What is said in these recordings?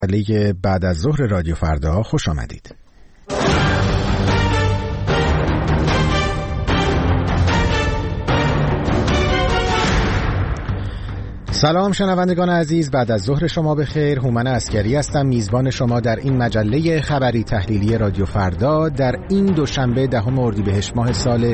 علیه بعد از ظهر رادیو فردا خوش آمدید. سلام شنوندگان عزیز، بعد از ظهر شما بخیر. هومن عسکری هستم، میزبان شما در این مجله خبری تحلیلی رادیو فردا در این دوشنبه 10 اردیبهشت ماه سال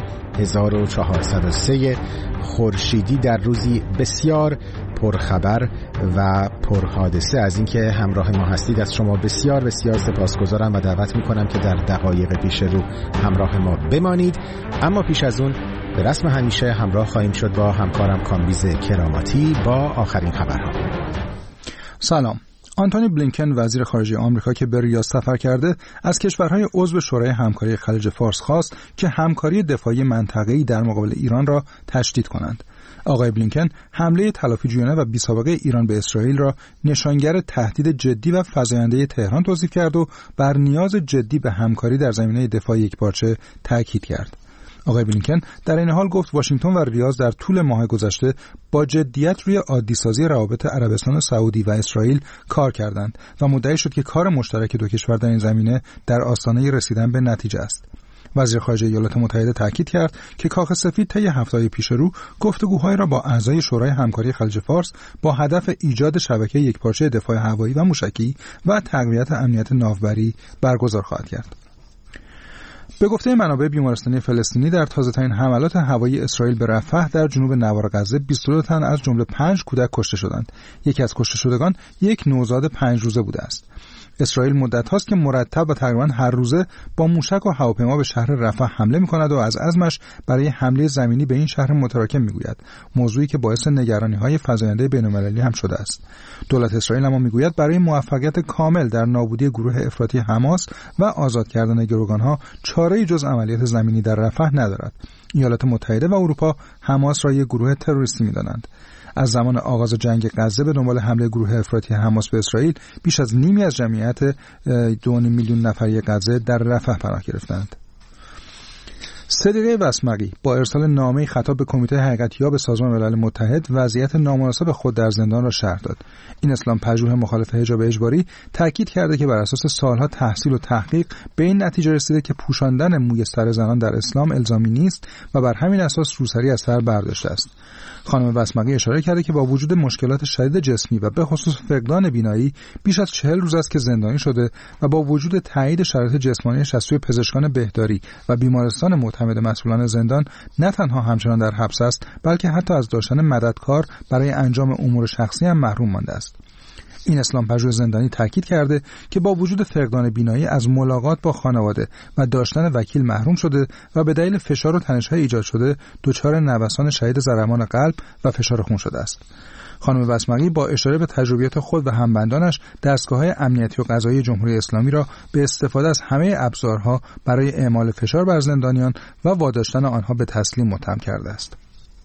1403 خورشیدی، در روزی بسیار پرخبر و پرحادثه. از اینکه همراه ما هستید از شما بسیار بسیار سپاسگزارم و دعوت میکنم که در دقایق پیش رو همراه ما بمانید. اما پیش از اون به رسم همیشه همراه خواهیم شد با همکارم کامبیز کراماتی با آخرین خبرها. سلام. آنتونی بلینکن وزیر خارجه آمریکا که به ریاض سفر کرده از کشورهای عضو شورای همکاری خلیج فارس خواست که همکاری دفاعی منطقه‌ای در مقابل ایران را تشدید کنند. آقای بلینکن حمله تلافی‌جویانه و بی‌سابقه ایران به اسرائیل را نشانگر تهدید جدی و فزاینده تهران توصیف کرد و بر نیاز جدی به همکاری در زمینه دفاع یکپارچه تاکید کرد. آقای بلینکن در این حال گفت واشنگتن و ریاض در طول ماه گذشته با جدیت روی عادی‌سازی روابط عربستان سعودی و اسرائیل کار کردند و مدعی شد که کار مشترک دو کشور در این زمینه در آستانه رسیدن به نتیجه است. وزیر خارجه ایالات متحده تاکید کرد که کاخ سفید طی هفته‌های پیش رو گفتگوهای را با اعضای شورای همکاری خلیج فارس با هدف ایجاد شبکه یکپارچه دفاع هوایی و موشکی و تقویت امنیت ناوبری برگزار خواهد کرد. به گفته منابع بیمارستانی فلسطینی در تازه‌ترین حملات هوایی اسرائیل به رفح در جنوب نوار غزه 22 تن از جمله 5 کودک کشته شدند. یکی از کشته شدگان یک نوزاد 5 روزه بوده است. اسرائیل مدت هاست که مرتب و تقریبا هر روزه با موشک و هواپیما به شهر رفح حمله می‌کند و از عزمش برای حمله زمینی به این شهر متراکم می‌گوید، موضوعی که باعث نگرانی‌های فزاینده بین‌المللی هم شده است. دولت اسرائیل اما می‌گوید برای موفقیت کامل در نابودی گروه افراطی حماس و آزاد کردن گروگان‌ها چاره‌ای جز عملیات زمینی در رفح ندارد. ایالات متحده و اروپا حماس را یک گروه تروریستی می‌دانند. از زمان آغاز جنگ غزه به دنبال حمله گروه افراطی حماس به اسرائیل بیش از نیمی از جمعیت 2 میلیون نفری غزه در رفح پناه گرفتند. صدیقه وسمقی با ارسال نامه‌ای خطاب به کمیته حقیقت‌یاب سازمان ملل متحد وضعیت نامناسب خود در زندان را شرح داد. این اسلام پژوه مخالف حجاب اجباری تاکید کرده که بر اساس سالها تحصیل و تحقیق به این نتیجه رسیده که پوشاندن موی سر زنان در اسلام الزامی نیست و بر همین اساس روسری از سر برداشته است. خانم وسمقی اشاره کرده که با وجود مشکلات شدید جسمی و به خصوص فقدان بینایی بیش از 40 روز است که زندانی شده و با وجود تایید شرایط جسمانیش از سوی پزشکان بهداری و بیمارستان معتمد مسئولان زندان نه تنها همچنان در حبس است، بلکه حتی از داشتن مددکار برای انجام امور شخصی هم محروم مانده است. این اسلام پژوه زندانی تاکید کرده که با وجود فقدان بینایی از ملاقات با خانواده و داشتن وکیل محروم شده و به دلیل فشار و تنش‌های ایجاد شده دچار نوسان شدید ضربان قلب و فشار خون شده است. خانم وسمقی با اشاره به تجربیات خود و همبندانش دستگاه‌های امنیتی و قضایی جمهوری اسلامی را به استفاده از همه ابزارها برای اعمال فشار بر زندانیان و واداشتن آنها به تسلیم متهم کرده است.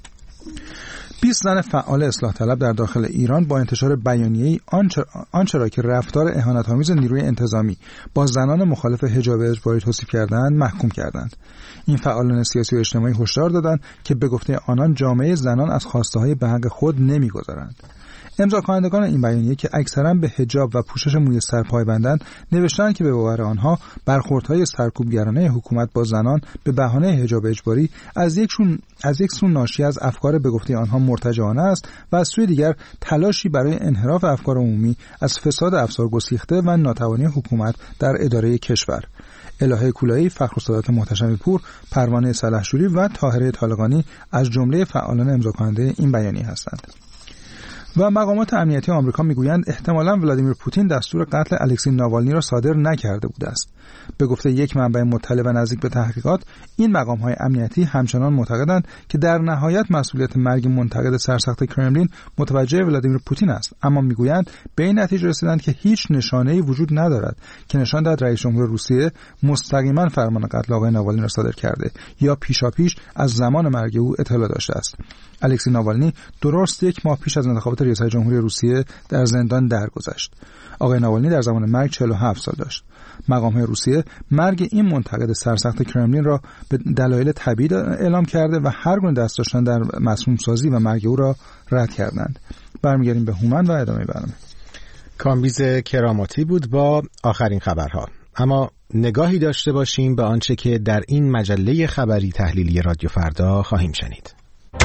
20 زن فعال اصلاح طلب در داخل ایران با انتشار بیانیه‌ای آنچه را که رفتار اهانت‌آمیز نیروی انتظامی با زنان مخالف حجاب اجباری توصیف کردند محکوم کردند. این فعالان سیاسی و اجتماعی هشدار دادند که به گفته آنان جامعه زنان از خواسته‌های به حق خود نمی‌گذرند. امضا کنندگان این بیانیه که اکثرا به حجاب و پوشش موی سر پایبندند نوشتند که به باور آنها برخوردهای سرکوبگرانه حکومت با زنان به بهانه حجاب اجباری از یک سو ناشی از افکار به گفته آنها مرتجعانه است و از سوی دیگر تلاشی برای انحراف افکار عمومی از فساد افسار گسیخته و ناتوانی حکومت در اداره کشور. الهه کولایی، فخرالسادات محتشمی پور، پروانه سلحشوری و طاهره طالقانی از جمله فعالان امضا کننده این بیانیه هستند. و مقامات امنیتی آمریکا میگویند احتمالاً ولادیمیر پوتین دستور قتل الکسی ناوالنی را صادر نکرده بوده است. به گفته یک منبع مطلع و نزدیک به تحقیقات، این مقام‌های امنیتی همچنان معتقدند که در نهایت مسئولیت مرگ منتقد سرسخت کرملین متوجه ولادیمیر پوتین است، اما میگویند به این نتیجه رسیدند که هیچ نشانه‌ای وجود ندارد که نشان دهد رئیس جمهور روسیه مستقیما فرمان قتل آقای ناوالنی را صادر کرده یا پیشاپیش از زمان مرگ او اطلاع داشته است. الکسی ناوالنی درست 1 ماه پیش از انتخابات ریاست جمهوری روسیه در زندان درگذشت. آقای ناوالنی در زمان مرگ 47 سال داشت. مقام‌های روسیه مرگ این منتقد سرسخت کرملین را به دلایل طبیعی اعلام کرده و هر گونه دست داشتن در مسموم سازی و مرگ او را رد کردند. برمیگردیم به هومن و ادامه برنامه. کامبیز کراماتی بود با آخرین خبرها. اما نگاهی داشته باشیم به آنچه که در این مجله خبری تحلیلی رادیو فردا خواهیم شنید.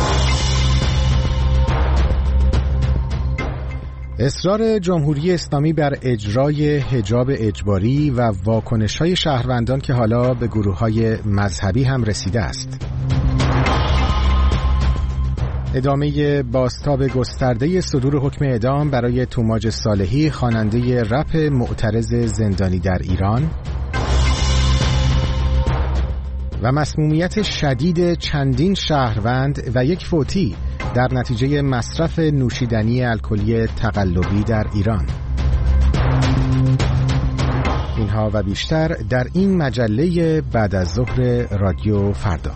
اصرار جمهوری اسلامی بر اجرای حجاب اجباری و واکنش‌های شهروندان که حالا به گروه‌های مذهبی هم رسیده است. ادامه بازتاب گسترده صدور حکم اعدام برای توماج صالحی، خواننده رپ معترض زندانی در ایران، و مسمومیت شدید چندین شهروند و یک فوتی در نتیجه مصرف نوشیدنی الکلی تقلبی در ایران. اینها و بیشتر در این مجله بعد از ظهر رادیو فردا.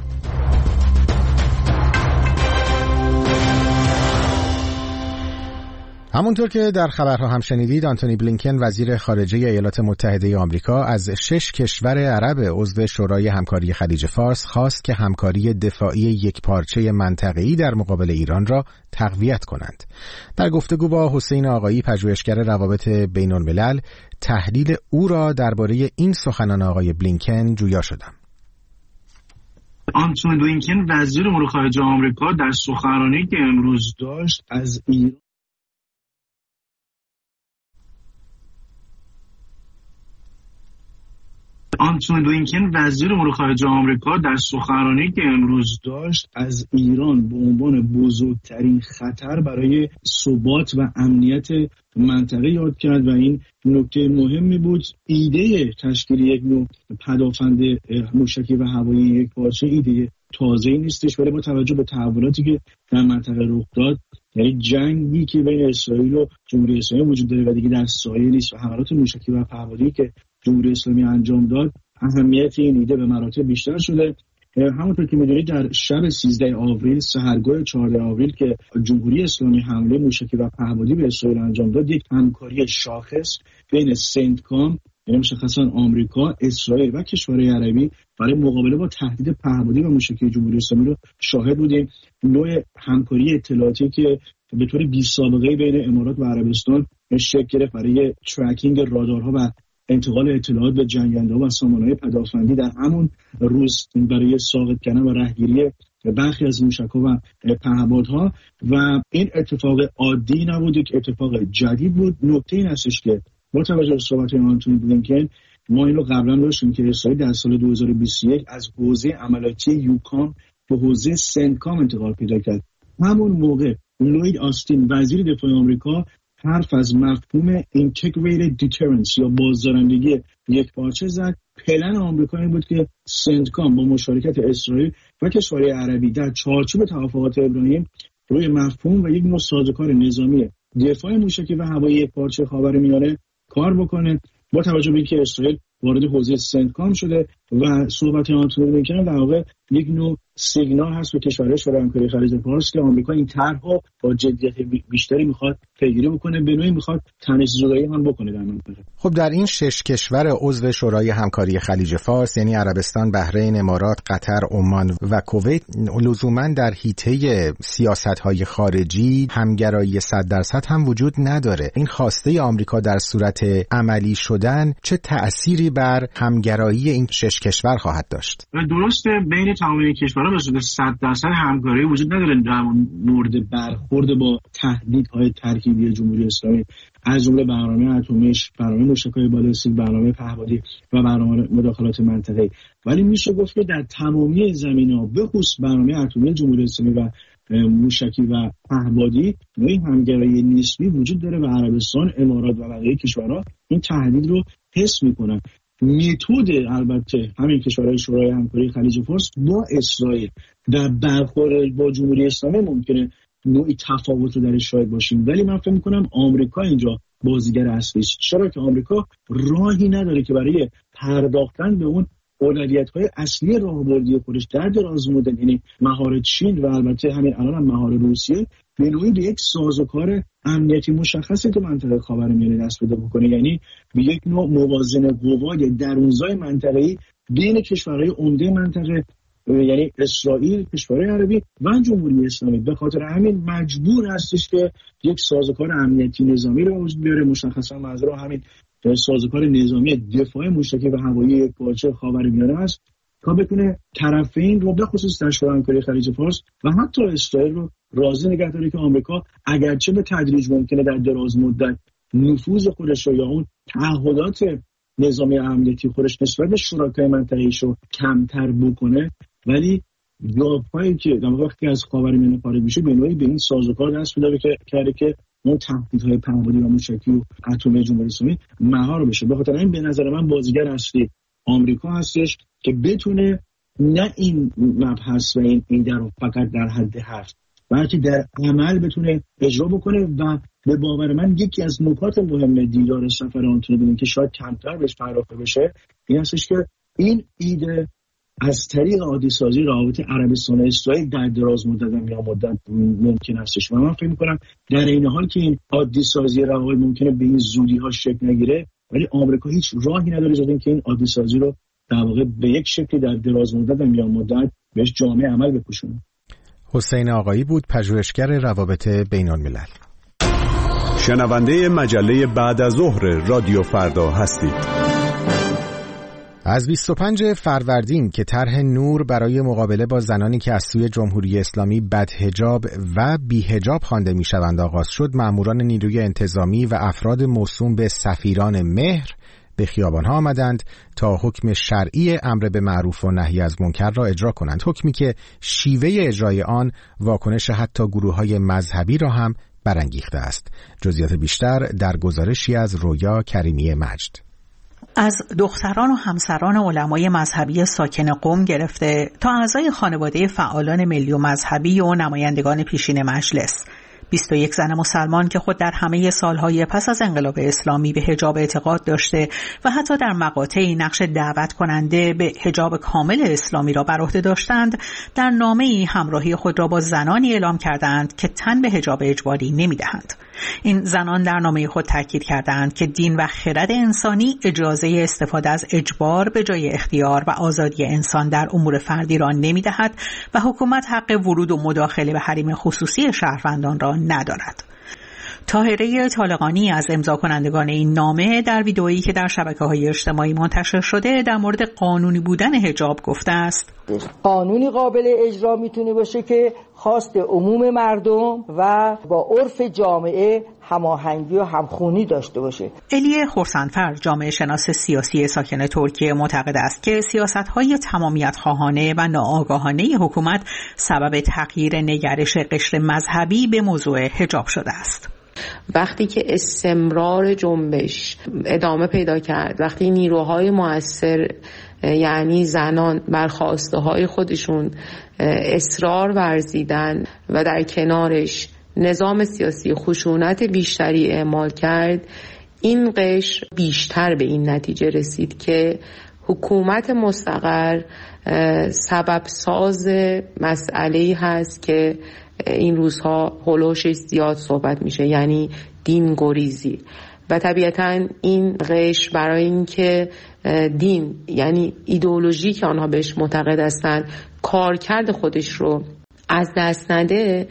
همونطور که در خبرها هم شنیدید، آنتونی بلینکن وزیر خارجه ایالات متحده آمریکا از 6 کشور عرب عضو شورای همکاری خلیج فارس خواست که همکاری دفاعی یکپارچه منطقه‌ای در مقابل ایران را تقویت کنند. در گفتگو با حسین آقایی، پژوهشگر روابط بین‌الملل، تحلیل او را درباره این سخنان آقای بلینکن جویا شدم. آنتونی بلینکن وزیر امور خارجه آمریکا در سخنرانی که امروز داشت از ایران آنتونی بلینکن وزیر امور خارجه آمریکا در سخنرانی که امروز داشت از ایران به عنوان بزرگترین خطر برای ثبات و امنیت منطقه یاد کرد و این نکته مهمی بود. ایده تشکیل یک نوع پدافند موشکی و هوایی یکپارچه ایده تازه‌ای نیستش، ولی با توجه به تحولاتی که در منطقه رخ داد، یعنی جنگی که بین اسرائیل و جمهوری اسلامی وجود داره و دیگه در سایه نیست و حملات موشکی و پهپادی که جمهوری اسلامی انجام داد، اهمیت این ایده به مراتب بیشتر شده. همونطور که می‌دونید در شب 13 آوریل سحرگاه 14 آوریل که جمهوری اسلامی حمله موشکی و پهپادی به اسرائیل انجام داد، یک همکاری شاخص بین سنتکام، یعنی مشخصا آمریکا، اسرائیل و کشورهای عربی برای مقابله با تهدید پهپادی و موشکی جمهوری اسلامی رو شاهد بودیم. نوع همکاری اطلاعاتی که به طور بی‌سابقه بین امارات و عربستان شکل گرفت برای ترکینگ رادارها و انتقال اطلاعات به جنگنده‌ها و سامانه‌های پدافندی در همون روز برای ساقط کردن و رهگیری برخی از موشک‌ها و پهپادها. و این اتفاق عادی نبود، یک اتفاق جدید بود. نکته این هستش که با توجه به صحبت آنتونی بلینکن، ما اینو قبلا داشتیم که اسرائیل در سال 2021 از حوزه عملیاتی یوکام به حوزه سنتکام انتقال پیدا کرد. همون موقع لوید آستین وزیر دفاع آمریکا حرف از مفهوم Integrated Deterrence یا بازدارندگی یکپارچه زد. پلن آمریکا این بود که سنتکام با مشارکت اسرائیل و کشورهای عربی در چارچوب توافقات ابراهیم روی مفهوم و یک نوع سازوکار نظامی دفاع موشکی و هوایی یکپارچه خاورمیانه کار بکنه. با توجه به اینکه اسرائیل وارد حوزه سنتکام شده و صحبت آنتونی بلینکن در واقع یک نوع سیگنال هست به کشورهای شورای همکاری خلیج فارس که آمریکا این طرح رو با جدیت بیشتری میخواد پیگیری بکنه، به نوعی میخواد تمیز زدایی هم بکنه در منطقه. خب در این 6 کشور عضو شورای همکاری خلیج فارس، یعنی عربستان، بحرین، امارات، قطر، عمان و کویت، لزوما در حیطه سیاست‌های خارجی همگرایی 100% هم وجود نداره. این خواسته آمریکا در صورت عملی شدن چه تأثیری بر همگرایی این 6 کشور خواهد داشت؟ درسته، بین تمامی کشورها به صورت 100% همکاری وجود نداره در مورد برخورد با تهدیدهای ترکیبی جمهوری اسلامی، از جمله برنامه اتمیش، برنامه موشک‌های بالستیک، برنامه پهپادی و برنامه مداخلات منطقه‌ای. ولی میشه گفت که در تمامی زمینه‌ها، به خصوص برنامه اتمی جمهوری اسلامی و موشکی و پهپادی، نوعی همگرایی نسبی وجود داره و عربستان، امارات و بقیه کشورها این تهدید رو حس میکنن. متد البته همین کشورهای شورای همکاری خلیج فارس با اسرائیل در برخورد با جمهوری اسلامی ممکنه نوعی تفاوت رو درش شاهد باشیم، ولی من فکر میکنم آمریکا اینجا بازیگر اصلی است. چرا که آمریکا راهی نداره که برای پرداختن به اون اولویت‌های اصلی راهبردی خودش در دراز مدت، یعنی مهار چین و البته همین الان هم مهار روسیه، به نوعی به یک سازوکار امنیتی مشخصی که منطقه خاورمیانه دست پیدا بکنه، یعنی به یک نوع موازنه قوای درونزای منطقه‌ای بین کشورهای عمده منطقه یعنی اسرائیل، کشورهای عربی و جمهوری اسلامی. به خاطر همین مجبور هستش که یک سازوکار امنیتی نظامی رو وجود بیاره. مشخصا منظور همین سازوکار نظامی دفاع موشکی و هوایی یکپارچه خاورمیانه است تا بتونه طرفین رو به خصوص در شورای خلیج فارس و حتی اسرائیل رو راضی نگه داره که آمریکا اگرچه به تدریج ممکنه در دراز مدت نفوذ خودش یا اون تعهدات نظامی امنیتی خودش نسبت به شرکای منطقه‌ایش رو کمتر بکنه، ولی جاپایی که وقتی از خاورمیانه خارج میشه به نوعی به این سازوکار دست پیدا کرده که اون تهدیدهای پناهندگی و موشکی و اتمی جمهوری اسلامی مهار بشه. به خاطر این به نظر من بازیگر اصلی آمریکا هستش که بتونه نه این مبحث و این در فقط در حد حرف بلکه در عمل بتونه اجرا بکنه. و به باور من یکی از نکات مهم دیدار سفر آنتونی بلینکن که شاید کمتر بهش پرداخته بشه این هستش که این ایده از طریق عادی سازی روابط عربستان و اسرائیل در دراز مدت یا مدت ممکن هستش و من فکر می‌کنم در این حال که این عادی سازی روابط ممکنه به این زودی ها شکل نگیره، ولی آمریکا هیچ راهی نداره جز اینکه این عادی سازی رو در واقع به یک شکلی در دراز مدت یا مدت بهش جامع عمل بکشونه. حسین آقایی بود، پژوهشگر روابط بین‌الملل. شنونده مجله بعد از ظهر رادیو فردا هستید. از 25 فروردین که طرح نور برای مقابله با زنانی که از سوی جمهوری اسلامی بدحجاب و بی‌حجاب خوانده می‌شوند آغاز شد، ماموران نیروی انتظامی و افراد موسوم به سفیران مهر به خیابان‌ها آمدند تا حکم شرعی امر به معروف و نهی از منکر را اجرا کنند، حکمی که شیوه اجرای آن واکنش حتی گروه‌های مذهبی را هم برانگیخته است. جزئیات بیشتر در گزارشی از رویا کریمی مجد. از دختران و همسران علمای مذهبی ساکن قم گرفته تا اعضای خانواده فعالان ملی و مذهبی و نمایندگان پیشین مجلس، 21 زن مسلمان که خود در همه سالهای پس از انقلاب اسلامی به حجاب اعتقاد داشته و حتی در مقاطعی نقش دعوت کننده به حجاب کامل اسلامی را بر عهده داشتند، در نامه‌ای همراهی خود را با زنانی اعلام کردند که تن به حجاب اجباری نمی‌دهند. این زنان در نامه خود تاکید کردند که دین و خرد انسانی اجازه استفاده از اجبار به جای اختیار و آزادی انسان در امور فردی را نمی‌دهد و حکومت حق ورود و مداخله به حریم خصوصی شهروندان را ندارد. طاهره طالقانی از امضا کنندگان این نامه در ویدئویی که در شبکه‌های اجتماعی منتشر شده در مورد قانونی بودن حجاب گفته است: قانونی قابل اجرا میتونه باشه که خواست عموم مردم و با عرف جامعه هماهنگی و همخوانی داشته باشه. الیه خورسندفر، جامعه شناس سیاسی ساکن ترکیه، معتقد است که سیاست‌های تمامیت خواهانه و ناآگاهانه حکومت سبب تغییر نگرش قشر مذهبی به موضوع حجاب شده است. وقتی که استمرار جنبش ادامه پیدا کرد، وقتی نیروهای مؤثر یعنی زنان بر خواسته های خودشون اصرار ورزیدن و در کنارش نظام سیاسی خشونت بیشتری اعمال کرد، این قشر بیشتر به این نتیجه رسید که حکومت مستقر سبب ساز مسئله‌ای هست که این روزها هولوشش زیاد صحبت میشه، یعنی دین گریزی. و طبیعتاً این قشر برای اینکه دین یعنی ایدئولوژی که آنها بهش معتقد هستند کارکرد خودش رو از دست نده،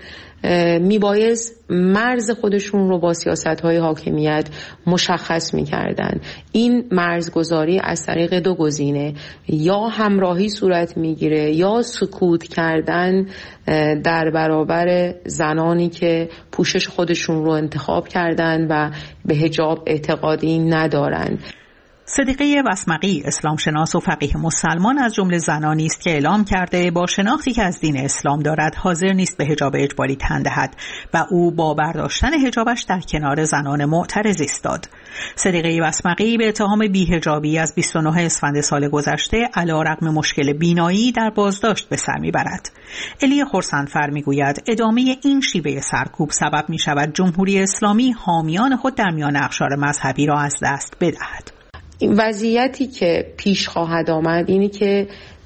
میبایست مرز خودشون رو با سیاست‌های حاکمیت مشخص می‌کردن. این مرزگذاری از طریق دو گزینه، یا همراهی صورت میگیره یا سکوت کردن در برابر زنانی که پوشش خودشون رو انتخاب کردن و به حجاب اعتقادی ندارن. صدیقه وسمقی، اسلام شناس و فقیه مسلمان، از جمله زنانی است که اعلام کرده با شناختی که از دین اسلام دارد حاضر نیست به حجاب اجباری تن دهد و او با برداشتن حجابش در کنار زنان معترض ایستاد. صدیقه وسمقی به اتهام بی‌حجابی از 29 اسفند سال گذشته علی‌رغم مشکل بینایی در بازداشت به سر میبرد. الی خورسندفر میگوید ادامه این شیوه سرکوب سبب میشود جمهوری اسلامی حامیان خود در میان اقشار مذهبی را از دست بدهد. این وضعیتی که پیش خواهد آمد اینی که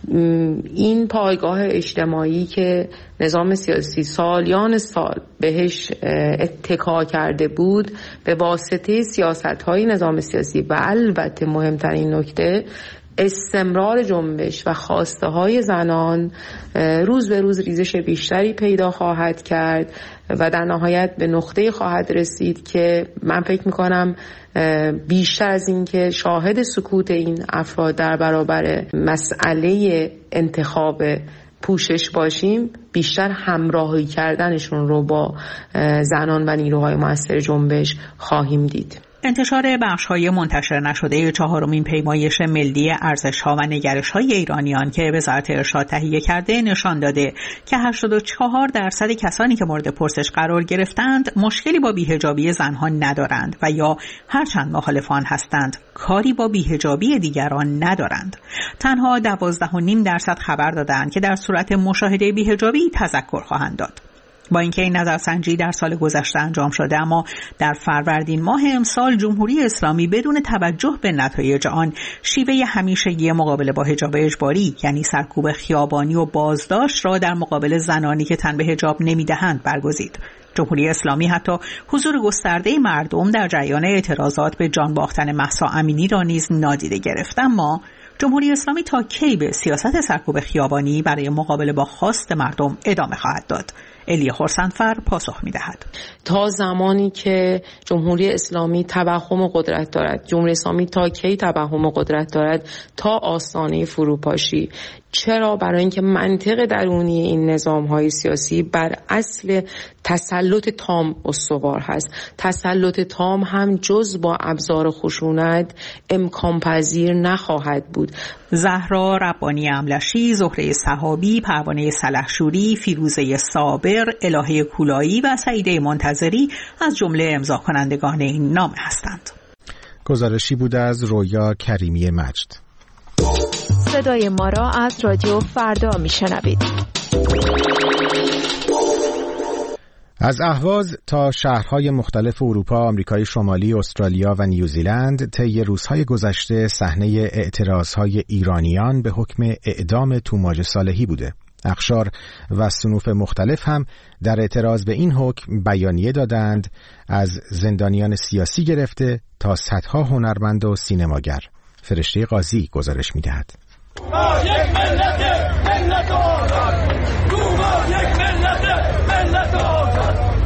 این پایگاه اجتماعی که نظام سیاسی سالیان سال بهش اتکا کرده بود، به واسطه سیاست‌های نظام سیاسی و البته مهمترین نکته استمرار جنبش و خواسته های زنان روز به روز ریزش بیشتری پیدا خواهد کرد و در نهایت به نقطه خواهد رسید که من فکر میکنم بیشتر از این که شاهد سکوت این افراد در برابر مسئله انتخاب پوشش باشیم، بیشتر همراهی کردنشون رو با زنان و نیروهای مؤثر جنبش خواهیم دید. انتشار بخش‌های منتشر نشده چهارمین پیمایش ملی ارزش‌ها و نگرش‌های ایرانیان که وزارت ارشاد تهیه کرده نشان داده که 84% کسانی که مورد پرسش قرار گرفتند مشکلی با بی‌حجابی زنها ندارند و یا هرچند مخالفان هستند کاری با بی‌حجابی دیگران ندارند. تنها 12.5% خبر دادند که در صورت مشاهده بی‌حجابی تذکر خواهند داد. با اینکه این نظرسنجی در سال گذشته انجام شده، اما در فروردین ماه امسال جمهوری اسلامی بدون توجه به نتایج آن شیوه همیشگی مقابله با حجاب اجباری یعنی سرکوب خیابانی و بازداشت را در مقابل زنانی که تن به حجاب نمی‌دهند برگزید. جمهوری اسلامی حتی حضور گسترده مردم در جریان اعتراضات به جان باختن مهسا امینی را نیز نادیده گرفت. اما جمهوری اسلامی تا کی به سیاست سرکوب خیابانی برای مقابله با خواست مردم ادامه خواهد داد؟ الی خرسندفر پاسخ می‌دهد. تا زمانی که جمهوری اسلامی توهم قدرت دارد، جمهوری اسلامی تا کی توهم قدرت دارد؟ تا آستانه فروپاشی. چرا؟ برای اینکه منطق درونی این نظام‌های سیاسی بر اصل تسلط تام استوار هست. تسلط تام هم جز با ابزار خشونت امکان پذیر نخواهد بود. زهرا ربانی املشی، زهره صحابی، پروانه سلحشوری، فیروزه صابر، الهه کولایی و سعیده منتظری از جمله امضا کنندگان این نامه هستند. گزارشی بود از رویا کریمی مجد. صدای ما را از رادیو فردا میشنوید. از اهواز تا شهرهای مختلف اروپا، آمریکای شمالی، استرالیا و نیوزیلند طی روزهای گذشته صحنه اعتراضهای ایرانیان به حکم اعدام توماج صالحی بوده. اقشار و صنوف مختلف هم در اعتراض به این حکم بیانیه دادند، از زندانیان سیاسی گرفته تا صدها هنرمند و سینماگر. فرشته قاضی گزارش می‌دهد. ما یک ملت آزاد، ما یک ملت آزاد.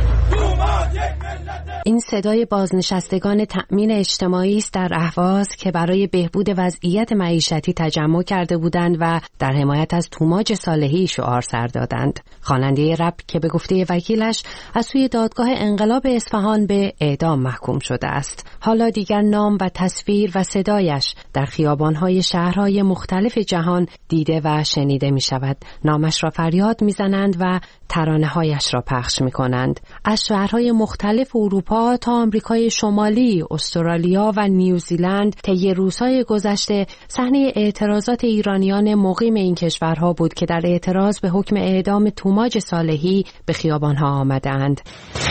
این صدای بازنشستگان تأمین اجتماعی است در اهواز که برای بهبود وضعیت معیشتی تجمع کرده بودند و در حمایت از توماج صالحی شعار سر دادند. خواننده رپ که به گفته وکیلش از سوی دادگاه انقلاب اصفهان به اعدام محکوم شده است، حالا دیگر نام و تصویر و صدایش در خیابان‌های شهرهای مختلف جهان دیده و شنیده می شود. نامش را فریاد می زنند و ترانه‌هایش را پخش می کنند. از شهرهای مختلف اروپا تا آمریکای شمالی، استرالیا و نیوزیلند طی روزهای گذشته صحنه اعتراضات ایرانیان مقیم این کشورها بود که در اعتراض به حکم اعدام توماج صالحی به خیابانها آمدند.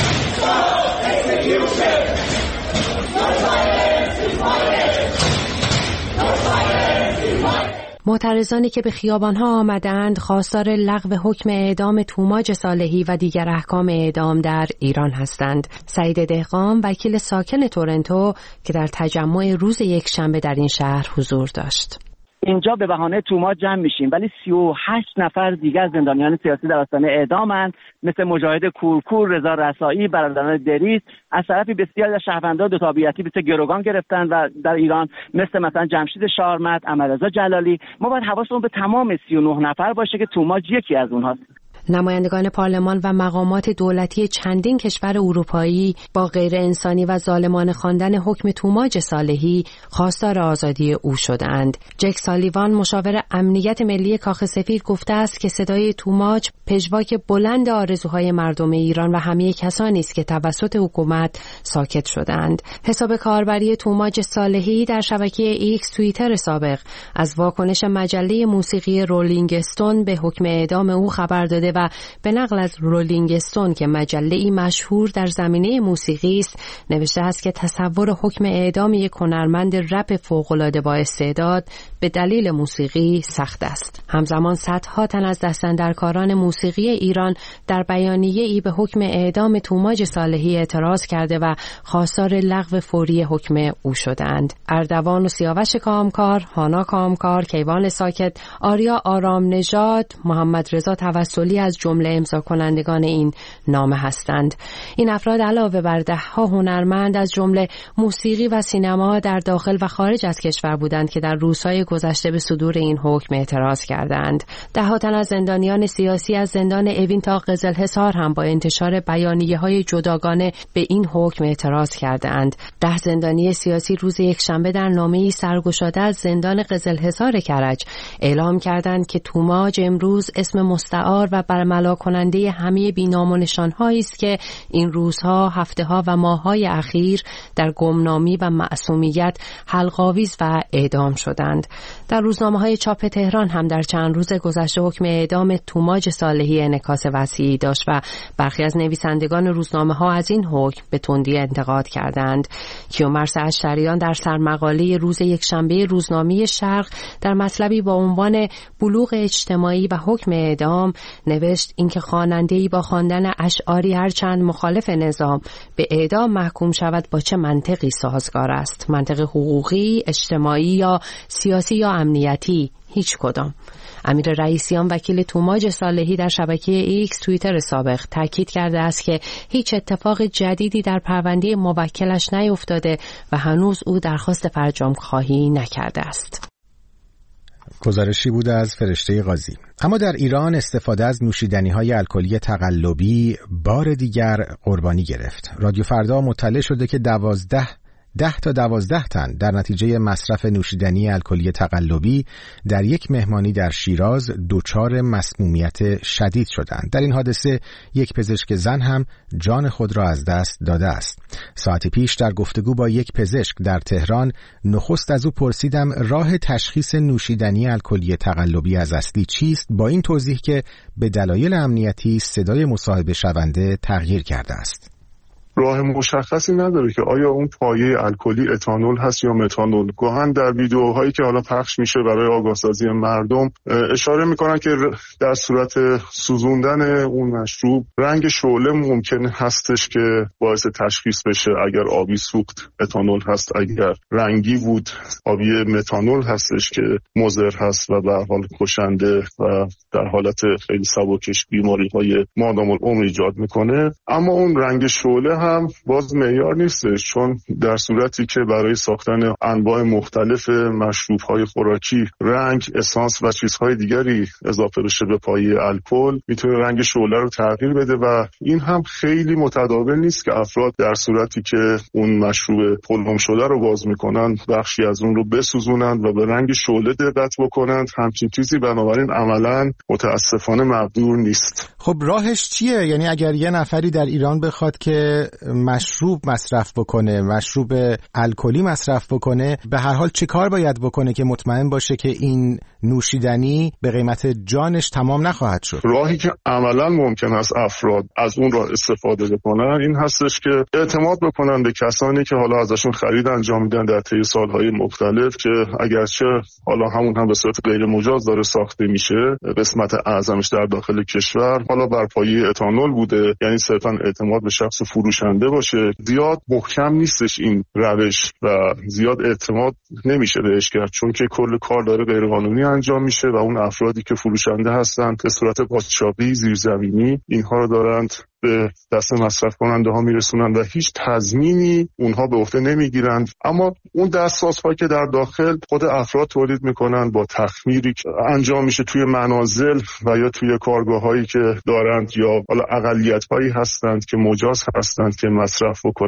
معترضانی که به خیابانها آمدند خواستار لغو حکم اعدام توماج صالحی و دیگر احکام اعدام در ایران هستند. سعید دهقان، وکیل ساکن تورنتو که در تجمع روز یکشنبه در این شهر حضور داشت. اینجا به بهانه توماج جمع میشیم، ولی 38 نفر دیگر زندانیان سیاسی در آستانه اعدامند، مثل مجاهد کورکور، رضا رسایی، برادران دریس. از طرفی بسیاری از شهروندان دو تابعیتی مثل گروگان گرفتن و در ایران مثلا جمشید شارمت، احمدرضا جلالی. ما باید حواسمون به تمام 39 نفر باشه که توماج یکی از اونهاست. نمایندگان پارلمان و مقامات دولتی چندین کشور اروپایی با غیر انسانی و ظالمانه خواندن حکم توماج صالحی خواستار آزادی او شدند. جک سالیوان، مشاور امنیت ملی کاخ سفید، گفته است که صدای توماج پژواک بلند آرزوهای مردم ایران و همه کسانی است که توسط حکومت ساکت شدند. حساب کاربری توماج صالحی در شبکه ایکس توییتر سابق از واکنش مجله موسیقی رولینگ استون به حکم اعدام او خبر داده و و به نقل از رولینگ استون که مجله‌ای مشهور در زمینه موسیقی است نوشته است که تصور حکم اعدام یک هنرمند رپ فوق‌العاده با استعداد به دلیل موسیقی سخت است. همزمان صدها تن از دستاندرکاران موسیقی ایران در بیانیه‌ای به حکم اعدام توماج صالحی اعتراض کرده و خواستار لغو فوری حکم او شدند. اردوان و سیاوش کامکار، هانا کامکار، کیوان ساکت، آریا آرام نژاد، محمد رضا توسلی از جمله امضا کنندگان این نامه هستند. این افراد علاوه بر ده‌ها هنرمند از جمله موسیقی و سینما در داخل و خارج از کشور بودند که در روزهای گذشته به صدور این حکم اعتراض کردند. ده‌ها تن از زندانیان سیاسی از زندان اوین تا قزلحصار هم با انتشار بیانیه‌های جداگانه به این حکم اعتراض کردند. 10 زندانی سیاسی روز یکشنبه در نامه‌ای سرگشاده از زندان قزلحصار کرج اعلام کردند که توماج امروز اسم مستعار و برملا کننده همه بی‌نام و نشان‌هایی است که این روزها، هفته‌ها و ماه‌های اخیر در گمنامی و معصومیت حلق‌آویز و اعدام شدند. در روزنامه‌های چاپ تهران هم در چند روز گذشته حکم اعدام توماج صالحی انعکاس وسیعی داشت و برخی از نویسندگان روزنامه‌ها از این حکم به تندی انتقاد کردند. کیومرث اشتریان در سرمقاله روز یکشنبه روزنامه شرق در مطلبی با عنوان بلوغ اجتماعی و حکم اعدام نوشت اینکه خواننده‌ای با خواندن اشعاری هرچند مخالف نظام به اعدام محکوم شود با چه منطقی سازگار است؟ منطق حقوقی، اجتماعی یا سیاسی یا امنیتی؟ هیچ کدام. امیر رئیسیان وکیل توماج صالحی در شبکه ایکس توییتر سابق تاکید کرده است که هیچ اتفاق جدیدی در پرونده موکلش نیفتاده و هنوز او درخواست فرجام‌خواهی نکرده است. گزارشی بود از فرشته قاضی. اما در ایران استفاده از نوشیدنی‌های الکلی تقلبی بار دیگر قربانی گرفت. رادیو فردا مطلع شده که 10 تا 12 تن در نتیجه مصرف نوشیدنی الکلی تقلبی در یک مهمانی در شیراز دچار مسمومیت شدید شدند. در این حادثه یک پزشک زن هم جان خود را از دست داده است. ساعتی پیش در گفتگو با یک پزشک در تهران نخست از او پرسیدم راه تشخیص نوشیدنی الکلی تقلبی از اصلی چیست، با این توضیح که به دلایل امنیتی صدای مصاحبه شونده تغییر کرده است. راه مشخصی نداره که آیا اون پایه الکلی اتانول هست یا متانول. گاهن در ویدیوهایی که حالا پخش میشه برای آگاهسازی مردم اشاره میکنن که در صورت سوزوندن اون مشروب رنگ شعله ممکن هستش که باعث تشخیص بشه اگر آبی سوخت اتانول هست، اگر رنگی بود آبی متانول هستش که مضر هست و به هر حال کشنده و در حالت خیلی سبکش بیماری‌های مادام العمر ایجاد میکنه. اما اون رنگ شعله هم باز معیار نیستش، چون در صورتی که برای ساختن انواع مختلف مشروب‌های خوراکی رنگ، اسانس و چیزهای دیگری اضافه بشه به پایه الکل میتونه رنگ شعله رو تغییر بده و این هم خیلی متداول نیست که افراد در صورتی که اون مشروب پلم شده رو باز میکنن بخشی از اون رو بسوزونند و به رنگ شعله دقت بکنند. همچین چیزی بنابراین عملاً متاسفانه مقدور نیست. خب راهش چیه؟ یعنی اگر یه نفری در ایران بخواد که مشروب مصرف بکنه، مشروب الکلی مصرف بکنه، به هر حال چه کار باید بکنه که مطمئن باشه که این نوشیدنی به قیمت جانش تمام نخواهد شد؟ راهی که عملا ممکن است افراد از اون راه استفاده بکنن این هستش که اعتماد بکنن به کسانی که حالا ازشون خرید انجام میدن در طی سالهای مختلف، که اگرچه حالا همون هم به صورت غیر مجاز داره ساخته میشه، قسمت اعظمش در داخل کشور حالا بر پایه اتانول بوده، یعنی صرفا اعتماد به شخص فروشنده باشه. زیاد محکم نیستش این روش و زیاد اعتماد نمیشه بهش کرد، چون که کل کار داره غیر قانونی انجام میشه و اون افرادی که فروشنده هستند به صورت قاچاقی زیرزمینی اینها رو دارند به دست مصرف کننده ها میرسونن و هیچ تضمینی اونها به عهده نمیگیرند. اما اون دستسازهایی که در داخل خود افراد تولید میکنن با تخمیری که انجام میشه توی منازل و یا توی کارگاهایی که دارند یا حالا اقلیت‌هایی هستند که مجاز هستند که مصرف بکنند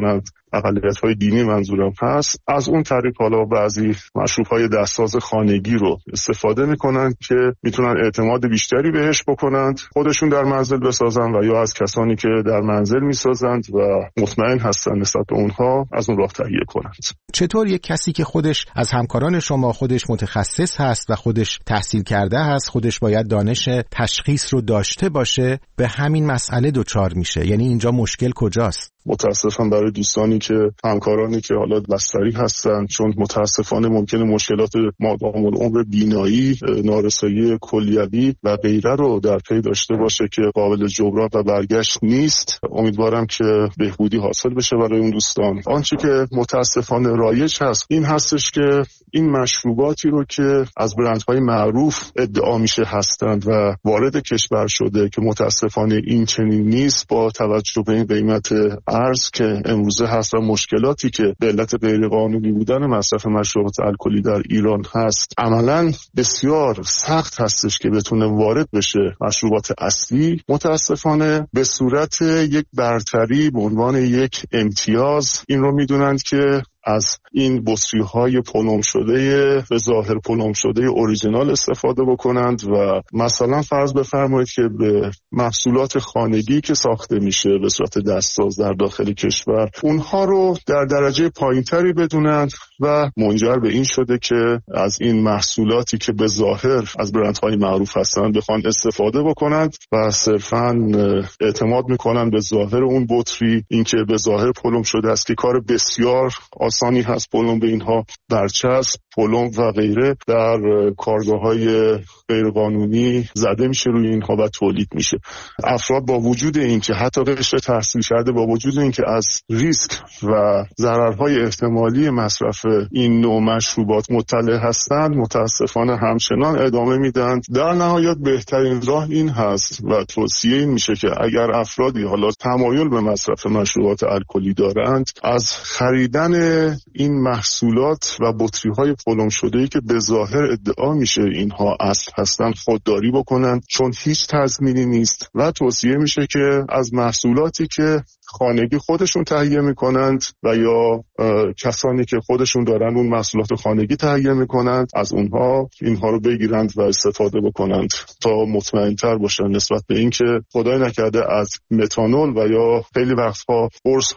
اقلیت‌های دینی منظورم هست، از اون طریق حالا بعضی مشروب‌های دستساز خانگی رو استفاده میکنن که میتونن اعتماد بیشتری بهش بکنند، خودشون در منزل بسازن و یا از کسانی که در منزل میسازند و مطمئن هستن نسبت به اونها از اون راه تهیه کنند. چطور یک کسی که خودش از همکاران شما خودش متخصص هست و خودش تحصیل کرده هست، خودش باید دانش تشخیص رو داشته باشه، به همین مسئله دچار میشه؟ یعنی اینجا مشکل کجاست؟ متاسفم برای دوستانی که همکارانی که حالا بستری هستن، چون متاسفانه ممکنه مشکلات مادام العمر بینایی، نارسایی کلیوی و غیره رو در پی داشته باشه که قابل جبران و برگشت نیست. امیدوارم که بهبودی حاصل بشه برای اون دوستان. آنچه که متاسفانه رایج هست این هستش که این مشروباتی رو که از برندهای معروف ادعا میشه هستند و وارد کشور شده که متاسفانه این چنین نیست، با توجه به این قیمت ارز که امروزه هست و مشکلاتی که به علت غیرقانونی بودن مصرف مشروبات الکلی در ایران هست، عملاً بسیار سخت هستش که بتونه وارد بشه. مشروبات اصلی متاسفانه به صورت یک برتری به عنوان یک امتیاز این رو میدونند که از این بطری‌های پلم شده به ظاهر پلم شده اوریجینال استفاده بکنند و مثلا فرض بفرمایید که به محصولات خانگی که ساخته میشه به صورت دستساز در داخل کشور اونها رو در درجه پایینتری بدونند و منجر به این شده که از این محصولاتی که به ظاهر از برندهای معروف هستند بخوان استفاده بکنند و صرفاً اعتماد میکنن به ظاهر اون بطری، اینکه به ظاهر پلم شده است، که کار بسیار آسانی هست پلم به اینها برچسب، پلم و غیره در کارگاه‌های غیرقانونی زده میشه روی اینها و تولید میشه. افراد با وجود اینکه حتی قشر تحصیل کرده، با وجود اینکه از ریسک و ضررهای احتمالی مصرف این نوع مشروبات مطلع هستند، متاسفانه همچنان ادامه میدن. در نهایت بهترین راه این هست و توصیه این میشه که اگر افرادی حالا تمایل به مصرف مشروبات الکلی دارند، از خریدن این محصولات و بطری‌های پلم شده‌ای که به ظاهر ادعا میشه اینها اصل هستند خودداری بکنند، چون هیچ تضمینی نیست و توصیه میشه که از محصولاتی که خانگی خودشون تهیه میکنند و یا کسانی که خودشون دارن اون محصولات خانگی تهیه میکنند از اونها اینها رو بگیرند و استفاده بکنند تا مطمئن‌تر باشن نسبت به اینکه خدای نکرده از متانول و یا خیلی وقتها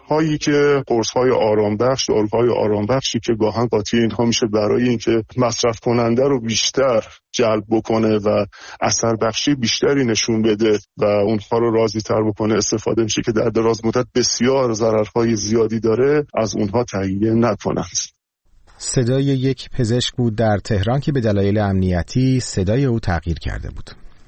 قرص‌های آرامبخش، داروهای آرامبخشی که گاهن قاطی اینها میشه برای اینکه مصرف کننده رو بیشتر جلب بکنه و اثر بخشی بیشتری نشون بده و اونها رو راضی تر بکنه استفاده میشه که در دراز مدت بسیار ضررهای زیادی داره، از اونها تهیه نکنند. صدای یک پزشک بود در تهران که به دلایل امنیتی صدای او تغییر کرده بود.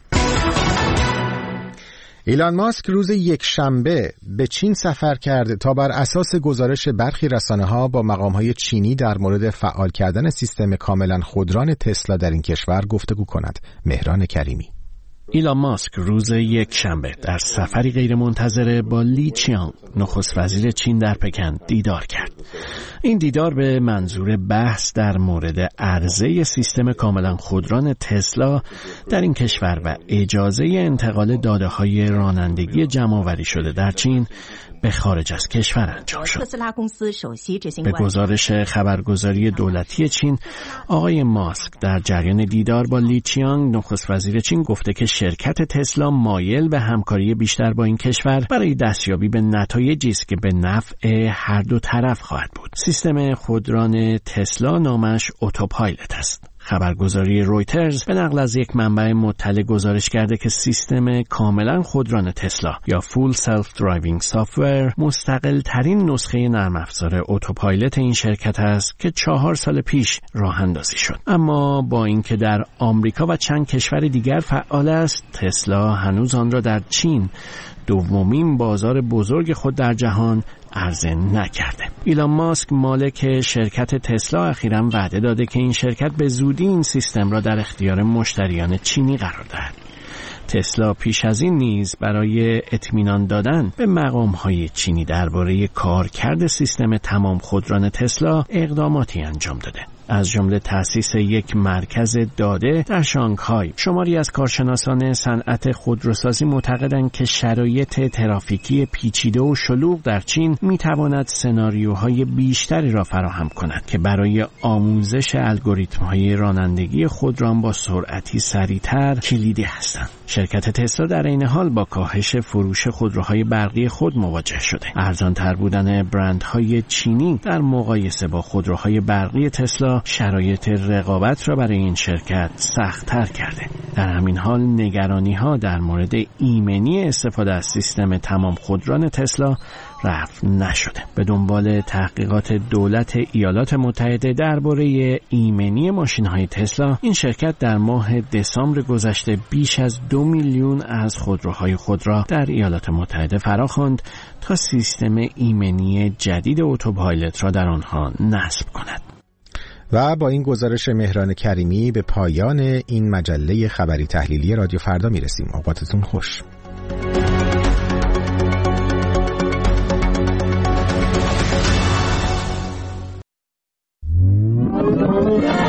ایلان ماسک روز یکشنبه به چین سفر کرد تا بر اساس گزارش برخی رسانه‌ها با مقام‌های چینی در مورد فعال کردن سیستم کاملا خودران تسلا در این کشور گفتگو کند. مهران کریمی. ایلان ماسک روز یکشنبه در سفری غیرمنتظره با لی چیانگ، نخست وزیر چین در پکن، دیدار کرد. این دیدار به منظور بحث در مورد عرضه سیستم کاملا خودران تسلا در این کشور و اجازه انتقال داده‌های رانندگی جمع‌آوری شده در چین به خارج از کشور انجام شد. به گزارش خبرگزاری دولتی چین، آقای ماسک در جریان دیدار با لی چیانگ، نخست وزیر چین، گفته که شرکت تسلا مایل به همکاری بیشتر با این کشور برای دستیابی به نتایجی است که به نفع هر دو طرف خواهد بود. سیستم خودران تسلا نامش اتوپایلوت است. خبرگزاری رویترز به نقل از یک منبع مطلع گزارش کرده که سیستم کاملا خودران تسلا یا Full Self Driving Software مستقل ترین نسخه نرم افزار اتوپایلوت این شرکت است که 4 سال پیش راه اندازی شد. اما با اینکه در آمریکا و چند کشور دیگر فعال است، تسلا هنوز آن را در چین، دومین بازار بزرگ خود در جهان، عرضه نکرده. ایلان ماسک، مالک شرکت تسلا، اخیراً وعده داده که این شرکت به زودی این سیستم را در اختیار مشتریان چینی قرار دهد. تسلا پیش از این نیز برای اطمینان دادن به مقام‌های چینی درباره کارکرد سیستم تمام خودران تسلا اقداماتی انجام داده. از جمله تأسیس یک مرکز داده در شانگهای. شماری از کارشناسان صنعت خودروسازی معتقدند که شرایط ترافیکی پیچیده و شلوغ در چین میتواند سناریوهای بیشتری را فراهم کند که برای آموزش الگوریتم‌های رانندگی خودران با سرعتی سریعتر کلیدی هستند. شرکت تسلا در این حال با کاهش فروش خودروهای برقی خود مواجه شده. ارزان‌تر بودن برندهای چینی در مقایسه با خودروهای برقی تسلا شرایط رقابت را برای این شرکت سخت‌تر کرده. در همین حال نگرانی‌ها در مورد ایمنی استفاده از سیستم تمام خودران تسلا رفع نشده. به دنبال تحقیقات دولت ایالات متحده درباره ایمنی ماشین‌های تسلا، این شرکت در ماه دسامبر گذشته بیش از 2 میلیون از خودروهای خود را در ایالات متحده فراخواند تا سیستم ایمنی جدید اتوپایلوت را در آنها نصب کند. و با این گزارش مهران کریمی به پایان این مجله خبری تحلیلی رادیو فردا میرسیم. اوقاتتون خوش.